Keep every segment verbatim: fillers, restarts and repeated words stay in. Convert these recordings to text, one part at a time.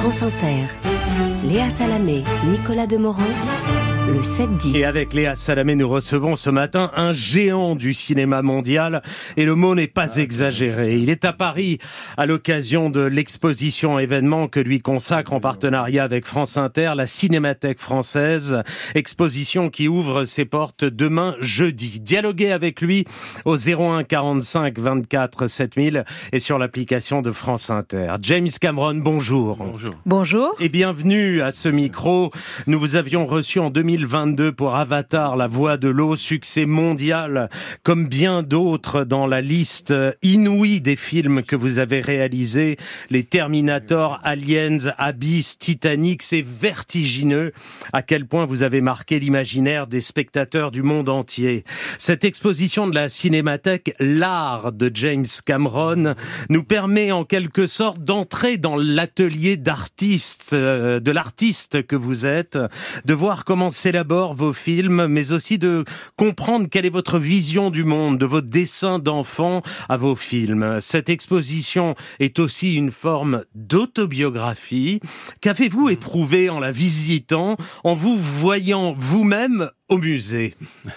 France Inter. Léa Salamé, Nicolas Demorand, le sept dix. Et avec Léa Salamé, nous recevons ce matin un géant du cinéma mondial. Et le mot n'est pas exagéré. Il est à Paris à l'occasion de l'exposition événement que lui consacre en partenariat avec France Inter, la Cinémathèque française. Exposition qui ouvre ses portes demain jeudi. Dialoguez avec lui au zéro un quarante-cinq vingt-quatre sept mille et sur l'application de France Inter. James Cameron, bonjour. Bonjour. Bonjour. Et bienvenue à ce micro. Nous vous avions reçu en deux mille vingt-deux pour Avatar, la voix de l'eau, succès mondial, comme bien d'autres dans la liste inouïe des films que vous avez réalisés. Les Terminator, Aliens, Abyss, Titanic, c'est vertigineux à quel point vous avez marqué l'imaginaire des spectateurs du monde entier. Cette exposition de la Cinémathèque, l'art de James Cameron, nous permet en quelque sorte d'entrer dans l'atelier d'artiste, euh, de l'artiste que vous êtes, de voir comment s'élaborent vos films, mais aussi de comprendre quelle est votre vision du monde, de vos dessins d'enfants à vos films. Cette exposition est aussi une forme d'autobiographie. Qu'avez-vous éprouvé en la visitant, en vous voyant vous-même au musée?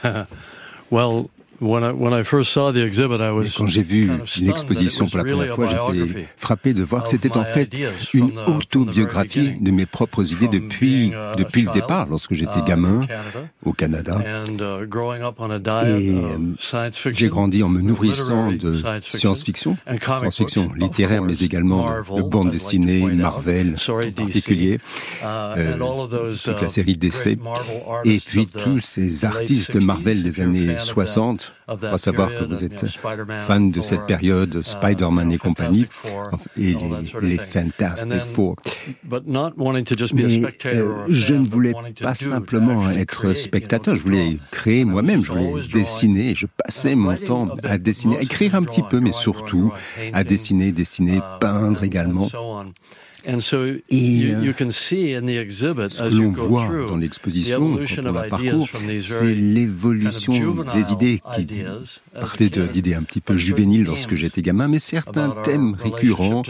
Well, When I, when I first saw the exhibit, I was Et quand j'ai vu l'exposition pour la première fois, j'étais frappé de voir que c'était en fait une autobiographie de mes propres idées depuis, depuis le départ, lorsque j'étais gamin au Canada. Et j'ai grandi en me nourrissant de science-fiction, science-fiction littéraire, mais également de bande dessinée, Marvel en particulier, euh, toute la série D C, et puis tous ces artistes de Marvel des années soixante. Il faut savoir que vous êtes fan de cette période, Spider-Man et compagnie, et les, les Fantastic Four. Mais euh, je ne voulais pas simplement être spectateur, je voulais créer moi-même, je voulais dessiner, je passais mon temps à dessiner, à écrire un petit peu, mais surtout à dessiner, dessiner, peindre également. Et euh, ce que l'on voit dans l'exposition, quand on la parcourt, c'est l'évolution des idées qui partaient d'idées un petit peu juvéniles lorsque j'étais gamin, mais certains thèmes récurrents,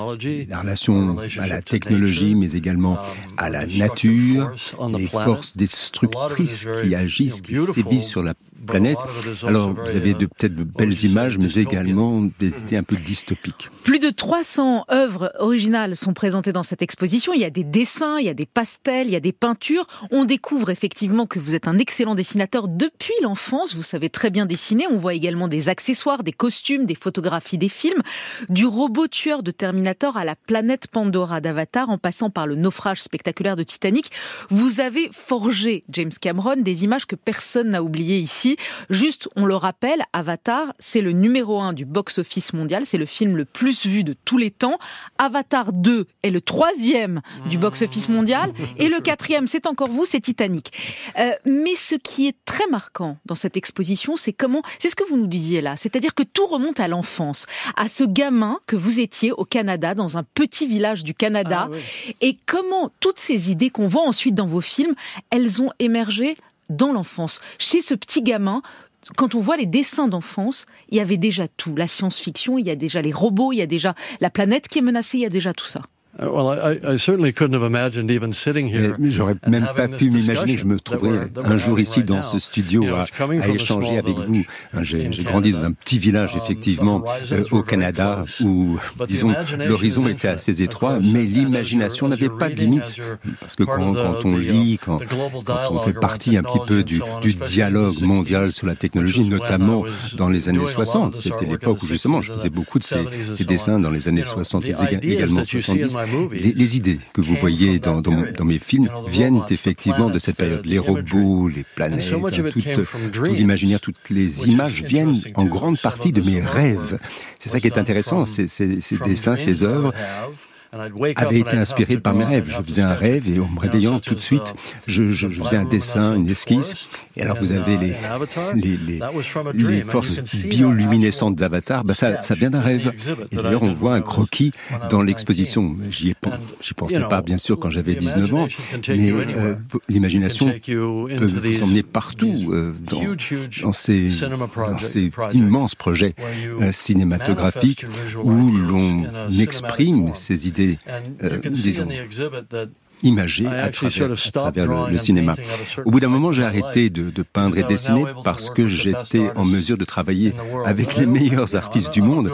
la relation à la technologie, mais également à la nature, les forces destructrices qui agissent, qui sévissent sur la planète. Alors, vous avez de, peut-être de belles images, mais également des idées un peu dystopiques. Plus de trois cents œuvres originales sont présentées dans cette exposition. Il y a des dessins, il y a des pastels, il y a des peintures. On découvre effectivement que vous êtes un excellent dessinateur depuis l'enfance. Vous savez très bien dessiner. On voit également des accessoires, des costumes, des photographies des films. Du robot tueur de Terminator à la planète Pandora d'Avatar, en passant par le naufrage spectaculaire de Titanic. Vous avez forgé, James Cameron, des images que personne n'a oubliées ici. Juste, on le rappelle, Avatar, c'est le numéro un du box-office mondial, c'est le film le plus vu de tous les temps. Avatar deux est le troisième du box-office mondial, et le quatrième, c'est encore vous, c'est Titanic. Euh, mais ce qui est très marquant dans cette exposition, c'est comment, c'est ce que vous nous disiez là, c'est-à-dire que tout remonte à l'enfance, à ce gamin que vous étiez au Canada, dans un petit village du Canada, ah, oui. Et comment toutes ces idées qu'on voit ensuite dans vos films, elles ont émergé dans l'enfance. Chez ce petit gamin, quand on voit les dessins d'enfance, il y avait déjà tout. La science-fiction, il y a déjà les robots, il y a déjà la planète qui est menacée, il y a déjà tout ça. Well, I, I certainly couldn't have imagined even sitting here. Mais j'aurais même pas pu m'imaginer que je me trouverais un jour ici dans ce studio à, à échanger avec vous. J'ai, j'ai grandi dans un petit village, effectivement, euh, au Canada, où, disons, l'horizon était assez étroit, mais l'imagination n'avait pas de limite. Parce que quand, quand on lit, quand, quand on fait partie un petit peu du, du dialogue mondial sur la technologie, notamment dans les années soixante, c'était l'époque où justement je faisais beaucoup de ces, ces dessins dans les années soixante et également soixante-dix. Les, les idées que vous voyez dans, dans, dans mes films viennent effectivement de cette période. Les robots, les planètes, tout, tout l'imaginaire, toutes les images viennent en grande partie de mes rêves. C'est ça qui est intéressant, ces, ces, ces dessins, ces œuvres avait été inspiré par mes rêves. Je faisais un rêve et en me réveillant tout de suite, je, je, je faisais un dessin, une esquisse. Et alors vous avez les, les, les, les forces bioluminescentes d'Avatar, bah ça, ça vient d'un rêve. Et d'ailleurs on voit un croquis dans l'exposition. J'y ai, j'y pensais pas bien sûr quand j'avais dix-neuf ans, mais euh, l'imagination peut vous emmener partout euh, dans, dans, ces, dans ces immenses projets euh, cinématographiques où l'on exprime ces idées été, euh, disons, imagé à travers, à travers le, le cinéma. Au bout d'un moment, j'ai arrêté de, de peindre et dessiner parce que j'étais en mesure de travailler avec les meilleurs artistes du monde.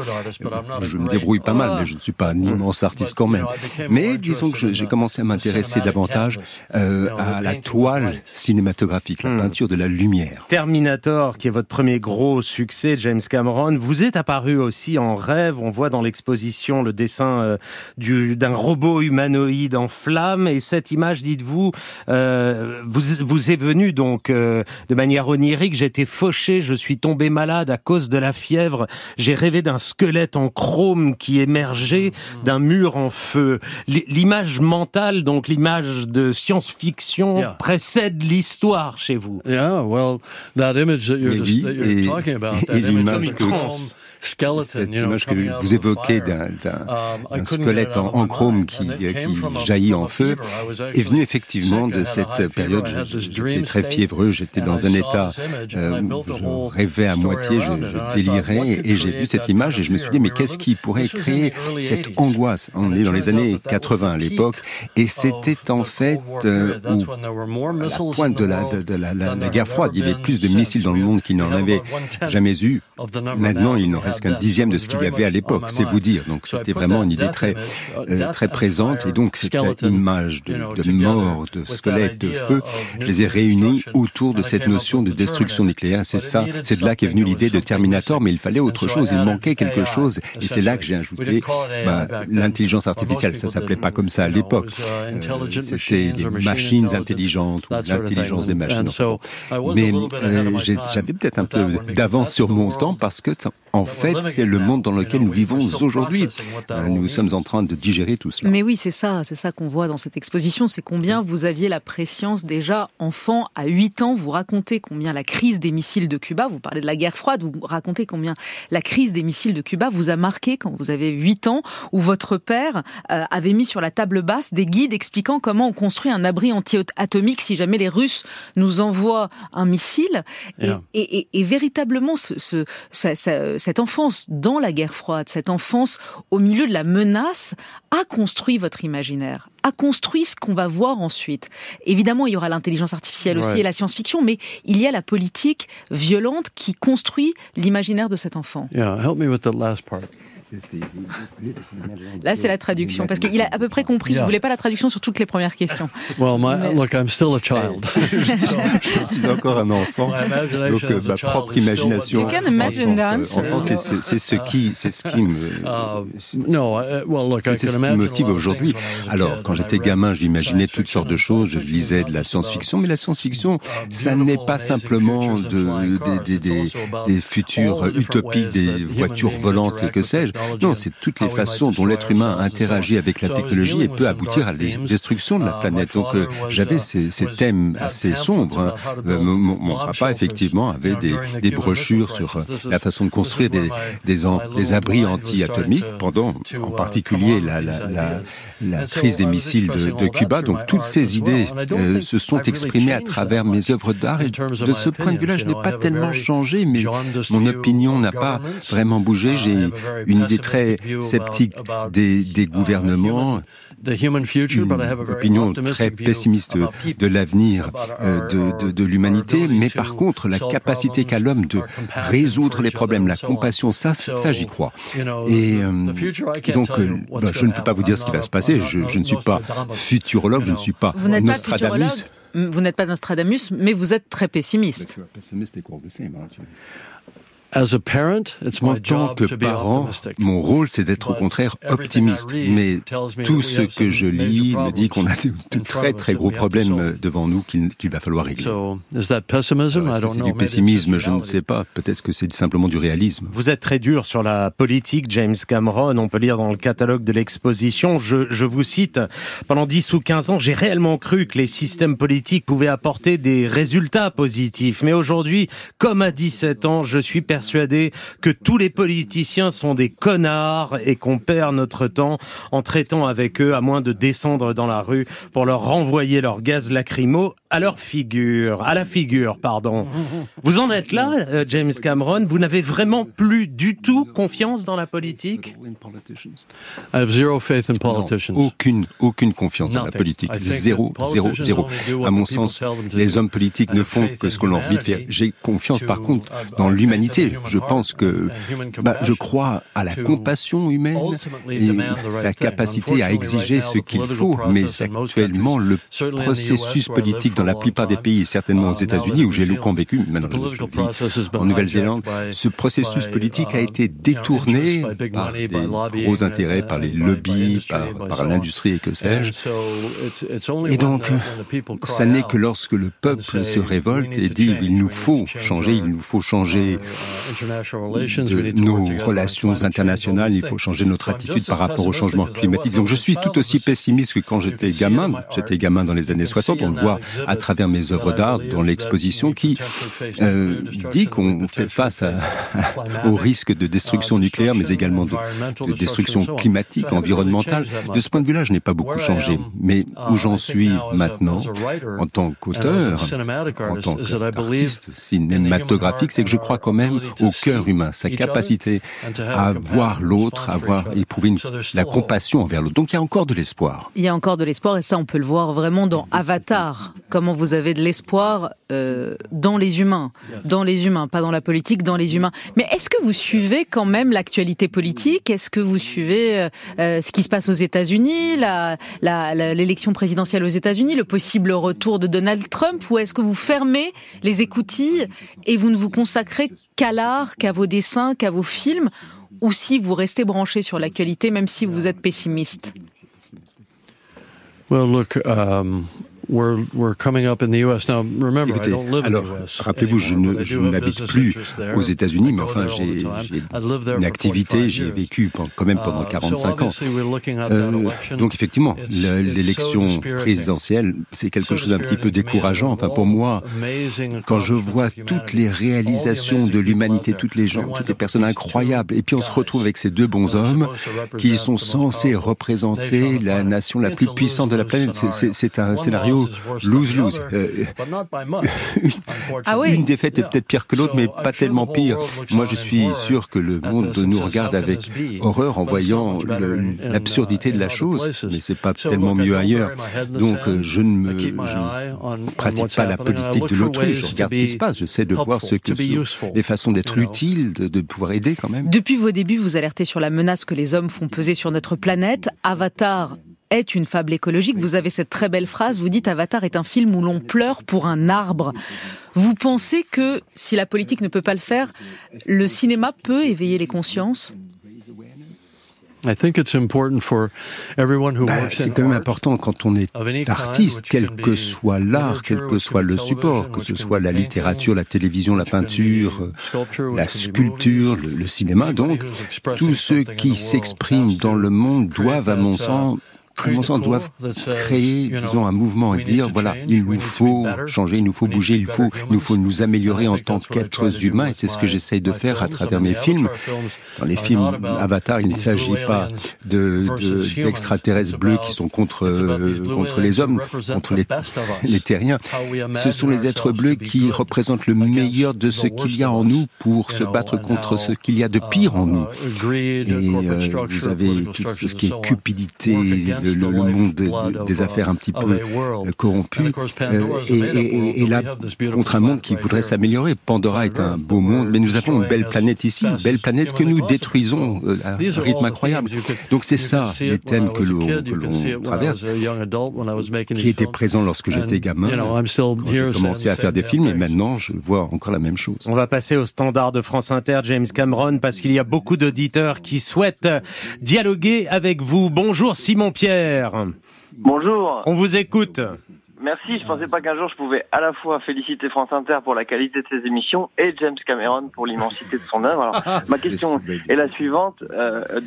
Je me débrouille pas mal, mais je ne suis pas un immense artiste quand même. Mais disons que je, j'ai commencé à m'intéresser davantage euh, à la toile cinématographique, la peinture de la lumière. Terminator, qui est votre premier gros succès, James Cameron, vous êtes apparu aussi en rêve. On voit dans l'exposition le dessin euh, du, d'un robot humanoïde en flammes. Et cette image, dites-vous, euh, vous, vous est venue donc euh, de manière onirique. J'étais fauché, je suis tombé malade à cause de la fièvre. J'ai rêvé d'un squelette en chrome qui émergeait d'un mur en feu. L'image mentale, donc l'image de science-fiction, yeah. précède l'histoire chez vous. Yeah, well, that image that you're, oui, just, that you're et, talking about, et that l'image que, skeleton, cette you know, image que vous évoquez d'un, d'un, d'un squelette en, en chrome qui, qui jaillit en feu est venue effectivement de cette période. J'étais très fiévreux, j'étais dans un état euh, où je rêvais à moitié, je, je délirais, et j'ai vu cette image et je me suis dit mais qu'est-ce qui pourrait créer cette angoisse? On est dans les années quatre-vingts à l'époque, et c'était en fait euh, où, à la pointe de la, de, de la, la, la guerre froide. Il y avait plus de missiles dans le monde qu'il n'en avait jamais eu. Maintenant, il n'en reste qu'un dixième de ce qu'il y avait à l'époque, c'est vous dire. Donc c'était vraiment une idée très euh, très présente, et donc cette image de, de mort, de squelette, de feu, je les ai réunis autour de cette notion de destruction nucléaire. C'est ça, c'est de là qu'est venue l'idée de Terminator, mais il fallait autre chose, il manquait quelque chose, et c'est là que j'ai ajouté bah, l'intelligence artificielle. Ça s'appelait pas comme ça à l'époque. Euh, c'était les machines intelligentes ou l'intelligence des machines. Mais euh, j'avais peut-être un peu d'avance sur mon temps parce que en fait, c'est le monde dans lequel nous vivons aujourd'hui. Nous sommes en train de digérer tout cela. Mais oui, c'est ça, c'est ça qu'on voit dans cette exposition, c'est combien vous aviez la prescience déjà enfant, à huit ans, vous racontez combien la crise des missiles de Cuba, vous parlez de la guerre froide, vous racontez combien la crise des missiles de Cuba vous a marqué quand vous avez huit ans, où votre père euh, avait mis sur la table basse des guides expliquant comment on construit un abri anti-atomique si jamais les Russes nous envoient un missile. Et, yeah. et, et, et véritablement, ce, ce, ça, ça, cette enfance dans la guerre froide, cette enfance au milieu de la menace, a construit votre imaginaire, a construit ce qu'on va voir ensuite. Évidemment, il y aura l'intelligence artificielle aussi, ouais. et la science-fiction, mais il y a la politique violente qui construit l'imaginaire de cet enfant. Yeah, help me with the last part. Là, c'est la traduction, parce qu'il a à peu près compris. Il ne voulait pas la traduction sur toutes les premières questions. Well, my, Mais... look, I'm still a child. je suis encore un enfant. Donc, euh, ma propre imagination en tant qu'enfant, c'est, c'est, c'est ce qui, c'est ce qui me, c'est ce qui me motive aujourd'hui. Alors, quand j'étais gamin, j'imaginais toutes sortes de choses. Je lisais de la science-fiction, mais la science-fiction, ça n'est pas simplement de, des, des, des, des futurs utopiques, des voitures volantes, que sais-je. Non, c'est toutes les façons dont l'être humain interagit avec la technologie et peut aboutir à la destruction de la planète. Donc euh, j'avais ces, ces thèmes assez sombres. Hein. Euh, mon, mon papa, effectivement, avait des, des brochures sur la façon de construire des, des, en, des abris anti-atomiques pendant, en particulier, la, la, la, la crise des missiles de, de Cuba. Donc toutes ces idées euh, se sont exprimées à travers mes œuvres d'art. Et de ce point de vue-là, je n'ai pas tellement changé, mais mon opinion n'a pas vraiment bougé. J'ai une idée très sceptique des, des gouvernements, une opinion très pessimiste de, de l'avenir euh, de, de, de l'humanité, mais par contre, la capacité qu'a l'homme de résoudre les problèmes, la compassion, ça, ça j'y crois. Et, euh, et donc, euh, bah, je ne peux pas vous dire ce qui va se passer, je, je ne suis pas futurologue, je ne suis pas vous n'êtes Nostradamus. Pas futurologue, vous n'êtes pas Nostradamus, mais vous êtes très pessimiste. As a parent, it's en tant que parent, mon rôle, c'est d'être au contraire optimiste. Mais tout ce que je lis me dit qu'on a de très très gros problèmes devant nous qu'il, qu'il va falloir régler. Alors, est-ce que c'est du pessimisme? Je ne sais pas. Peut-être que c'est simplement du réalisme. Vous êtes très dur sur la politique, James Cameron. On peut lire dans le catalogue de l'exposition. Je, je vous cite, pendant dix ou quinze ans, j'ai réellement cru que les systèmes politiques pouvaient apporter des résultats positifs. Mais aujourd'hui, comme à dix-sept ans, je suis persuadé persuadé que tous les politiciens sont des connards et qu'on perd notre temps en traitant avec eux à moins de descendre dans la rue pour leur renvoyer leur gaz lacrymo à leur figure, à la figure, pardon. Vous en êtes là, euh, James Cameron? Vous n'avez vraiment plus du tout confiance dans la politique? I have zero faith in politicians. Non, aucune, aucune confiance dans la politique. Zéro, zéro, zéro. À mon sens, les hommes politiques ne font que ce qu'on leur dit de faire. J'ai confiance, par contre, dans l'humanité. Je pense que, bah, je crois à la compassion humaine et sa capacité à exiger ce qu'il faut. Mais actuellement, le processus politique dans la plupart des pays, certainement aux États-Unis, où j'ai longtemps vécu, maintenant je vis en Nouvelle-Zélande, ce processus politique a été détourné par des gros intérêts, par les lobbies, par, par l'industrie et que sais-je. Et donc, ça n'est que lorsque le peuple se révolte et dit « il nous faut changer, il nous faut changer de nos relations internationales, il faut changer notre attitude par rapport au changement climatique ». Donc je suis tout aussi pessimiste que quand j'étais gamin. J'étais gamin dans les années soixante, on le voit à travers mes œuvres d'art dans l'exposition qui euh, dit qu'on fait face à, au risque de destruction nucléaire, mais également de, de destruction climatique, environnementale. De ce point de vue-là, je n'ai pas beaucoup changé. Mais où j'en suis maintenant, en tant qu'auteur, en tant qu'artiste cinématographique, c'est que je crois quand même au cœur humain, sa capacité à voir l'autre, à voir, éprouver une, la compassion envers l'autre. Donc il y a encore de l'espoir. Il y a encore de l'espoir et ça on peut le voir vraiment dans Avatar. Comment vous avez de l'espoir euh, dans les humains, dans les humains, pas dans la politique, dans les humains. Mais est-ce que vous suivez quand même l'actualité politique? Est-ce que vous suivez euh, ce qui se passe aux États-Unis, la, la, la, l'élection présidentielle aux États-Unis, le possible retour de Donald Trump, ou est-ce que vous fermez les écoutilles et vous ne vous consacrez qu'à l'art, qu'à vos dessins, qu'à vos films, ou si vous restez branché sur l'actualité, même si vous êtes pessimiste? Well, look, um... We're, we're coming up in the U S now. Remember, Écoutez, I don't live alors, in the U S rappelez-vous, je, ne, je n'habite plus aux États-Unis, mais enfin, j'ai, j'ai une activité, j'ai vécu quand même pendant quarante-cinq ans. Euh, donc, effectivement, l'élection présidentielle, c'est quelque chose d'un petit peu décourageant. Enfin, pour moi, quand je vois toutes les réalisations de l'humanité, toutes les gens, toutes les personnes incroyables, et puis on se retrouve avec ces deux bons hommes qui sont censés représenter la nation la plus puissante de la planète. C'est, c'est, c'est un scénario lose-lose. Euh, une, ah oui. une défaite est peut-être pire que l'autre, mais pas tellement pire. Moi, je suis sûr que le monde nous regarde avec horreur en voyant le, l'absurdité de la chose, mais c'est pas tellement mieux ailleurs. Donc, je ne me je ne pratique pas la politique de l'autrui. Je regarde ce qui se passe. J'essaie de voir ce que sont les façons d'être utiles, de, de pouvoir aider quand même. Depuis vos débuts, vous alertez sur la menace que les hommes font peser sur notre planète. Avatar est une fable écologique. Vous avez cette très belle phrase, vous dites Avatar est un film où l'on pleure pour un arbre. Vous pensez que, si la politique ne peut pas le faire, le cinéma peut éveiller les consciences? Bah, c'est quand même important quand on est artiste, quel que soit l'art, quel que soit le support, que ce soit la littérature, la télévision, la peinture, la sculpture, le, le cinéma. Donc, tous ceux qui s'expriment dans le monde doivent, à mon sens, à mon sens, doivent créer, disons, un mouvement et dire, voilà, il nous faut changer, il nous faut bouger, il faut, il nous faut nous améliorer en tant qu'êtres humains, et c'est ce que j'essaye de faire à travers mes films. Dans les films Avatar, il ne s'agit pas de, de, d'extraterrestres bleus qui sont contre, euh, contre les hommes, contre les, les terriens. Ce sont les êtres bleus qui représentent le meilleur de ce qu'il y a en nous pour se battre contre ce qu'il y a de pire en nous. Et euh, vous avez tout ce qui est cupidité, Le, le, le monde des, des affaires un petit peu euh, corrompu, euh, et, et, et là, contre un monde qui voudrait s'améliorer. Pandora est un beau monde, mais nous avons une belle planète ici, une belle planète que nous détruisons euh, à un rythme incroyable. Donc c'est ça, les thèmes que l'on, que l'on traverse, qui étaient présents lorsque j'étais gamin, quand j'ai commencé à faire des films, et maintenant je vois encore la même chose. On va passer au standard de France Inter, James Cameron, parce qu'il y a beaucoup d'auditeurs qui souhaitent dialoguer avec vous. Bonjour Simon Pierre. Bonjour. On vous écoute. Merci, je pensais pas qu'un jour je pouvais à la fois féliciter France Inter pour la qualité de ses émissions et James Cameron pour l'immensité de son œuvre. Alors, ma question est la suivante. Euh, dans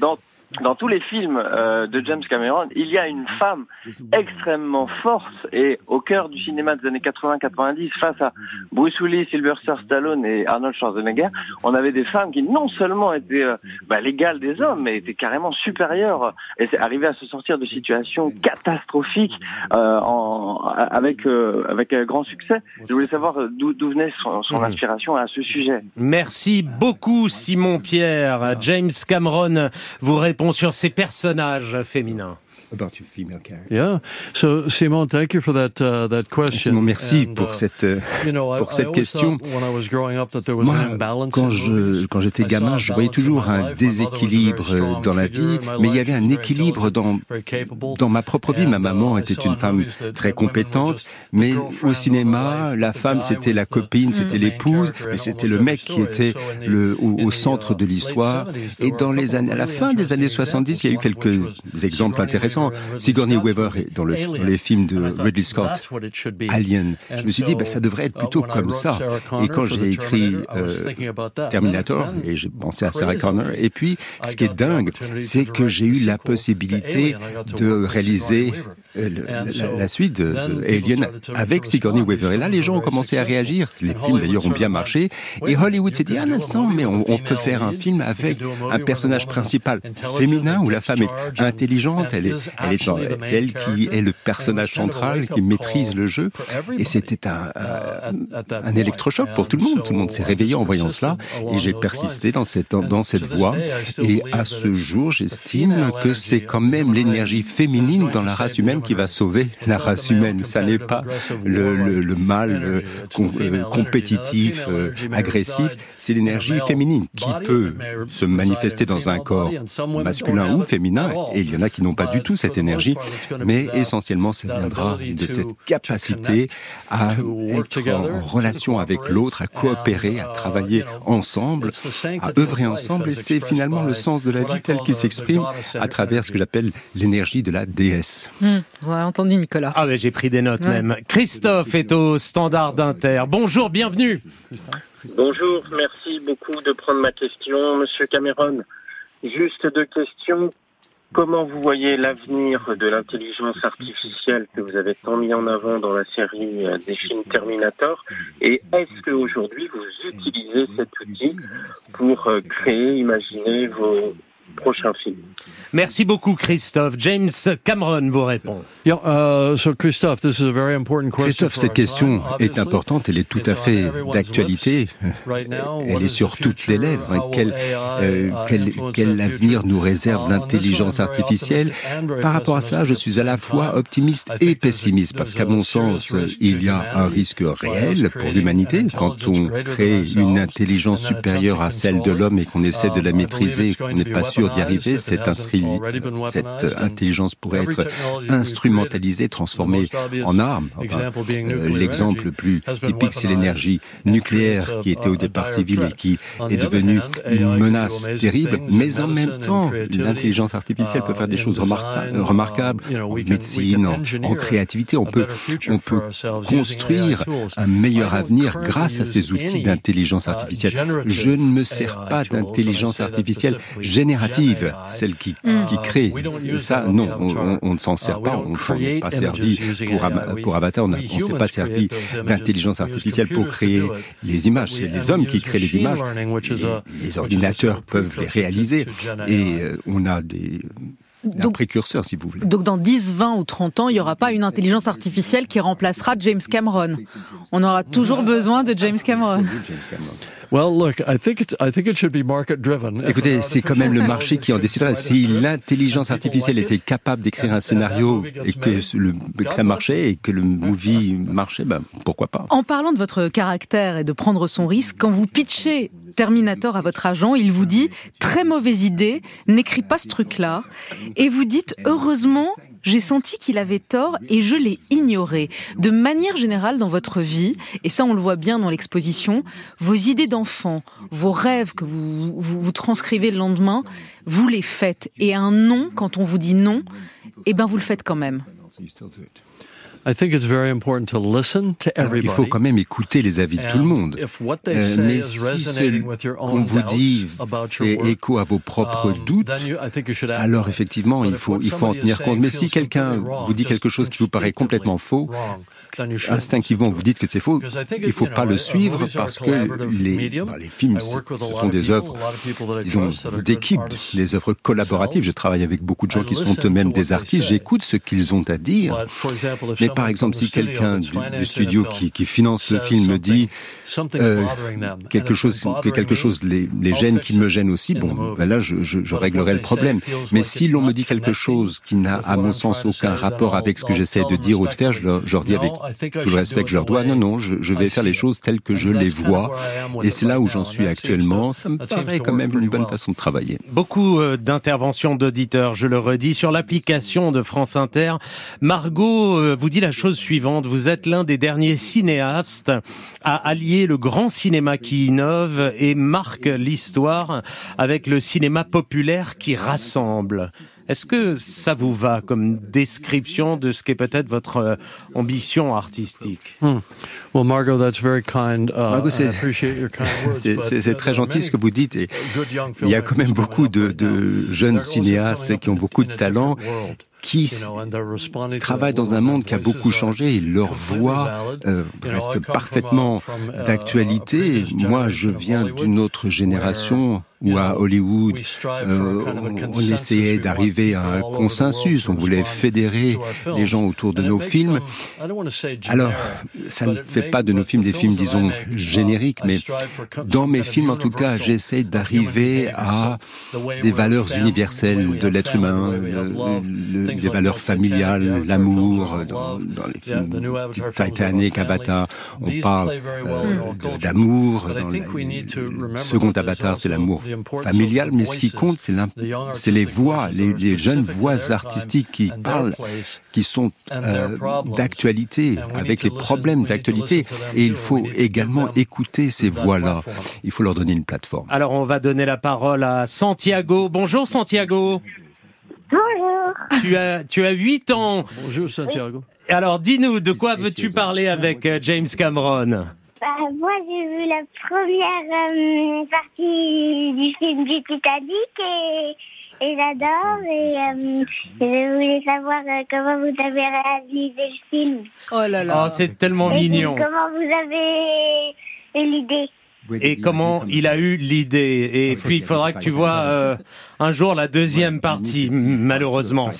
dans tous les films euh, de James Cameron, il y a une femme extrêmement forte et au cœur du cinéma des années quatre-vingts quatre-vingt-dix, face à Bruce Willis, Sylvester Stallone et Arnold Schwarzenegger, on avait des femmes qui non seulement étaient euh, bah, l'égale des hommes, mais étaient carrément supérieures et c'est arrivé à se sortir de situations catastrophiques euh, en, avec euh, avec un grand succès. Je voulais savoir d'où, d'où venait son, son inspiration à ce sujet. Merci beaucoup Simon Pierre. James Cameron vous répond sur ces personnages féminins. About your female characters. Yeah. So, Simon, thank you for that uh, that question. Simon, merci And, pour uh, cette euh, you know, pour I, cette I question. Moi, quand je quand j'étais gamin, je voyais toujours un déséquilibre dans la vie, mais il y avait un équilibre dans dans ma propre vie. Ma maman était une femme très compétente, mais au cinéma, la femme c'était la copine, c'était l'épouse, mais c'était le mec qui était le au, au centre de l'histoire. Et dans les années, à la fin des années soixante-dix, il y a eu quelques exemples intéressants. Sigourney Weaver dans, le, dans les films de Ridley Scott, Alien. Je me suis dit, bah, ça devrait être plutôt comme ça. Et quand j'ai écrit euh, Terminator, et j'ai pensé à Sarah Connor, et puis ce qui est dingue, c'est que j'ai eu la possibilité de réaliser euh, le, la, la suite de, de Alien avec Sigourney Weaver. Et là, les gens ont commencé à réagir. Les films, d'ailleurs, ont bien marché. Et Hollywood s'est dit, un instant, mais on, on peut faire un film avec un personnage principal féminin, où la femme est intelligente, elle est Elle est, c'est elle qui est le personnage central, qui maîtrise le jeu. Et c'était un, un, un électrochoc pour tout le monde. Tout le monde s'est réveillé en voyant cela. Et j'ai persisté dans cette, dans cette voie. Et à ce jour, j'estime que c'est quand même l'énergie féminine dans la race humaine qui va sauver la race humaine. Ça n'est pas le, le, le mal euh, com, euh, compétitif, euh, agressif. C'est l'énergie féminine qui peut se manifester dans un corps masculin ou féminin. Et il y en a qui n'ont pas du tout cette énergie, mais essentiellement ça viendra de cette capacité à être en relation avec l'autre, à coopérer, à travailler ensemble, à œuvrer ensemble, et c'est finalement le sens de la vie tel qu'il s'exprime à travers ce que j'appelle l'énergie de la déesse. Mmh, vous avez entendu Nicolas. Ah mais j'ai pris des notes ouais. même. Christophe est au standard d'Inter. Bonjour, bienvenue. Bonjour, merci beaucoup de prendre ma question, Monsieur Cameron. Juste deux questions. Comment vous voyez l'avenir de l'intelligence artificielle que vous avez tant mis en avant dans la série des films Terminator? Et est-ce qu'aujourd'hui vous utilisez cet outil pour créer, imaginer vos prochains films? Merci beaucoup Christophe. James Cameron vous répond. Yeah, uh, so Christophe, this is a very important question. Christophe, cette question est importante, elle est tout à fait d'actualité. Elle est sur toutes les lèvres. Quel, euh, quel, quel avenir nous réserve l'intelligence artificielle? Par rapport à cela, je suis à la fois optimiste et pessimiste, parce qu'à mon sens, il y a un risque réel pour l'humanité quand on crée une intelligence supérieure à celle de l'homme et qu'on essaie de la maîtriser, qu'on n'est pas sûr d'y arriver. Cette, instri... cette intelligence pourrait être instrumentalisée, transformée en arme. Enfin, euh, l'exemple le plus typique, c'est l'énergie nucléaire qui était au départ civile et qui est devenue une menace terrible. Mais en même temps, l'intelligence artificielle peut faire des choses remarquables, remarquables en médecine, en, en créativité. On peut, on peut construire un meilleur avenir grâce à ces outils d'intelligence artificielle. Je ne me sers pas d'intelligence artificielle générative, celle qui, qui crée. Ça, non, on, on ne s'en sert pas, on ne s'en est pas servi pour, pour Avatar, on ne s'est pas servi d'intelligence artificielle pour créer les images. C'est les hommes qui créent les images. Et les ordinateurs peuvent les réaliser. Et euh, on a des... un donc, précurseur, si vous voulez. Donc dans dix, vingt ou trente ans, il n'y aura pas une intelligence artificielle qui remplacera James Cameron. On aura toujours besoin de James Cameron. Well, look, I think it, I think it should be market driven. Écoutez, c'est quand même le marché qui en décidera. Si l'intelligence artificielle était capable d'écrire un scénario et que, le, que ça marchait et que le movie marchait, ben pourquoi pas. En parlant de votre caractère et de prendre son risque, quand vous pitchez Terminator à votre agent, il vous dit « très mauvaise idée, n'écris pas ce truc-là ». Et vous dites « heureusement ». J'ai senti qu'il avait tort et je l'ai ignoré. De manière générale dans votre vie, et ça on le voit bien dans l'exposition, vos idées d'enfant, vos rêves que vous, vous, vous transcrivez le lendemain, vous les faites. Et un non, quand on vous dit non, eh ben vous le faites quand même. I think it's very important to listen to everybody. Il faut quand même écouter les avis de tout le monde. Euh, mais si ce qu'on vous dit fait écho à vos propres doutes, alors effectivement, il faut, il faut en tenir compte. Mais si quelqu'un vous dit quelque chose qui vous paraît complètement faux, instinctivement vous dites que c'est faux, il ne faut pas le suivre parce que les, bah, les films, ce sont des œuvres, disons, d'équipe, des œuvres collaboratives. Je travaille avec beaucoup de gens qui sont eux-mêmes des artistes, j'écoute ce qu'ils ont à dire. Mais par exemple, si quelqu'un du, du studio qui, qui finance le film me dit euh, quelque chose, que quelque chose les, les gêne, qui me gêne aussi, bon, ben là, je, je, je réglerai le problème. Mais si l'on me dit quelque chose qui n'a, à mon sens, aucun rapport avec ce que j'essaie de dire ou de faire, je leur, je leur dis avec tout le respect que je leur dois, non, non, je, je vais faire les choses telles que je les vois. Et c'est là où j'en suis actuellement. Ça me paraît quand même une bonne façon de travailler. Beaucoup d'interventions d'auditeurs, je le redis, sur l'application de France Inter. Margot vous dit la chose suivante. Vous êtes l'un des derniers cinéastes à allier le grand cinéma qui innove et marque l'histoire avec le cinéma populaire qui rassemble. Est-ce que ça vous va comme description de ce qu'est peut-être votre euh, ambition artistique? hmm. Well, Margot, that's very kind. Uh, Margot, c'est, c'est, c'est, c'est très gentil ce que vous dites. Et il y a quand même beaucoup de, de jeunes cinéastes qui ont beaucoup de talent, qui travaillent dans un monde qui a beaucoup changé et leur voix euh, reste parfaitement d'actualité. Moi, je viens d'une autre génération où à Hollywood, euh, on essayait d'arriver à un consensus, on voulait fédérer les gens autour de nos films. Alors, ça ne fait pas de nos films des films, disons, génériques, mais dans mes films, en tout cas, j'essaie d'arriver à des valeurs universelles de l'être humain, le, le, des valeurs familiales, l'amour. Dans, dans les films Titanic, Avatar, on parle euh, d'amour. Dans le second Avatar, c'est l'amour familial, mais ce qui compte, c'est, c'est les voix, les, les jeunes voix artistiques qui parlent, qui sont euh, d'actualité, avec les problèmes d'actualité. Et il faut également écouter ces voix-là. Il faut leur donner une plateforme. Alors, on va donner la parole à Santiago. Bonjour, Santiago. Bonjour. Tu as, tu as huit ans. Bonjour, Santiago. Alors, dis-nous, de quoi veux-tu parler avec James Cameron? Bah, moi, j'ai vu la première euh, partie du film du Titanic et, et j'adore. Et euh, je voulais savoir euh, comment vous avez réalisé le film. Oh là là. Oh, c'est tellement et mignon. Comment vous avez eu l'idée? Et comment il a eu l'idée. Et puis, il faudra que tu vois euh, un jour la deuxième partie, malheureusement.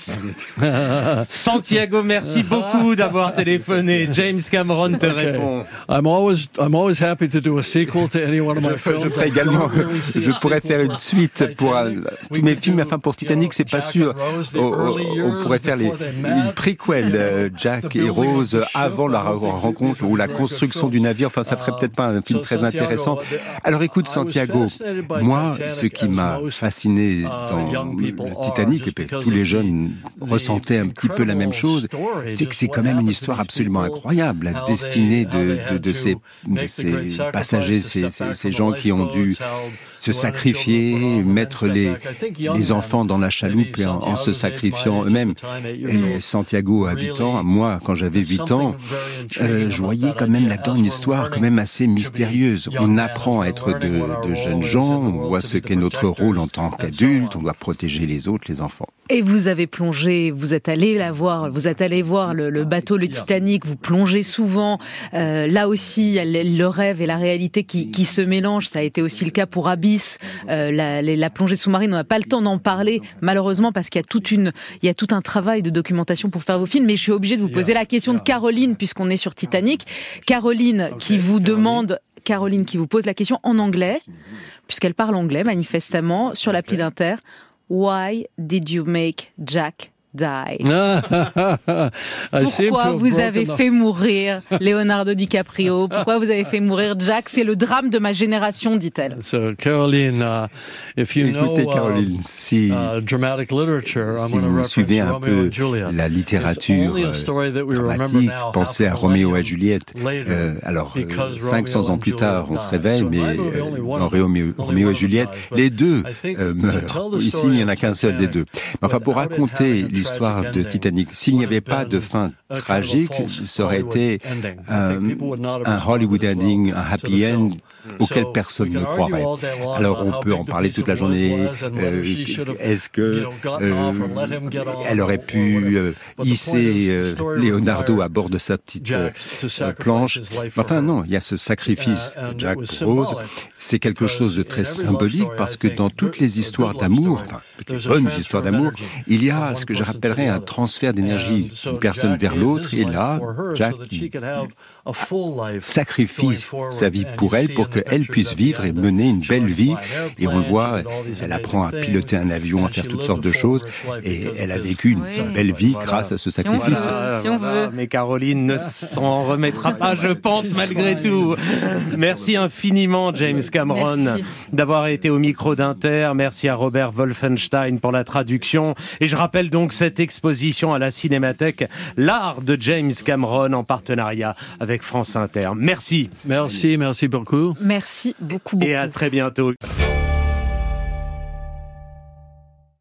Santiago, merci beaucoup d'avoir téléphoné. James Cameron te okay. répond. I'm always, I'm always happy to do a sequel to any one of my films. Je ferai également, je pourrais faire une suite pour un, tous mes films. Enfin, pour Titanic, c'est pas sûr. On, on pourrait faire les, une prequel, euh, Jack et Rose, avant la rencontre ou la construction du navire. Enfin, ça ferait peut-être pas un film très intéressant. Alors écoute Santiago, moi ce qui m'a fasciné dans le Titanic, et puis tous les jeunes ressentaient un petit peu la même chose, c'est que c'est quand même une histoire absolument incroyable, la destinée de, de, de, ces, de ces passagers, ces, ces, ces gens qui ont dû se sacrifier, mettre les, les enfants dans la chaloupe en, en se sacrifiant eux-mêmes. Et Santiago a huit ans, moi quand j'avais huit ans, euh, je voyais quand même là-dedans une histoire quand même assez mystérieuse. On apprend à être de, de jeunes gens, on voit ce qu'est notre rôle en tant qu'adulte, on doit protéger les autres, les enfants. Et vous avez plongé, vous êtes allé la voir, vous êtes allé voir le, le bateau, le Titanic, vous plongez souvent. Euh, là aussi, il y a le, le rêve et la réalité qui, qui se mélangent. Ça a été aussi le cas pour Abyss. Euh, la, la plongée sous-marine, on n'a pas le temps d'en parler, malheureusement, parce qu'il y a toute une, il y a tout un travail de documentation pour faire vos films. Mais je suis obligée de vous poser la question de Caroline, puisqu'on est sur Titanic. Caroline, qui vous demande, Caroline, qui vous pose la question en anglais, puisqu'elle parle anglais, manifestement, sur l'appli d'Inter. Why did you make Jack die? Pourquoi vous avez fait mourir Leonardo DiCaprio? Pourquoi vous avez fait mourir Jack? C'est le drame de ma génération, dit-elle. So, Caroline, uh, if you Écoutez, know, Caroline, si, uh, dramatic literature, si vous suivez un peu la littérature euh, dramatique, pensez à Roméo et Juliette. Euh, alors, euh, cinq cents ans plus tard, on se réveille, mais euh, dans Roméo, Roméo et Juliette, les deux euh, meurent. Ici, il n'y en a qu'un seul des deux. Mais enfin, pour raconter l'histoire de Titanic, s'il n'y avait pas de fin tragique, ça aurait été un, un Hollywood ending, un happy end auquel personne ne croirait. Alors on peut en parler toute la journée. Euh, est-ce que euh, elle aurait pu euh, hisser euh, Leonardo à bord de sa petite euh, planche? Enfin non, il y a ce sacrifice de Jack pour Rose. C'est quelque chose de très symbolique parce que dans toutes les histoires d'amour, enfin, toutes les bonnes histoires d'amour, il y a ce que je rappellerais un transfert d'énergie d'une personne vers l'autre. Et là, Jack sacrifie sa vie pour elle, pour qu'elle puisse vivre et mener une belle vie. Et on le voit, elle apprend à piloter un avion, à faire toutes sortes de choses. Et elle a vécu une oui. belle vie grâce à ce sacrifice. Si on veut. Si on veut. Mais Caroline ne s'en remettra pas, je pense, malgré tout. Merci infiniment, James Cameron, Merci. d'avoir été au micro d'Inter. Merci à Robert Wolfenstein pour la traduction. Et je rappelle donc cette exposition à la Cinémathèque, l'art de James Cameron en partenariat avec France Inter. Merci. Merci, merci beaucoup. Merci beaucoup, beaucoup. Et à très bientôt.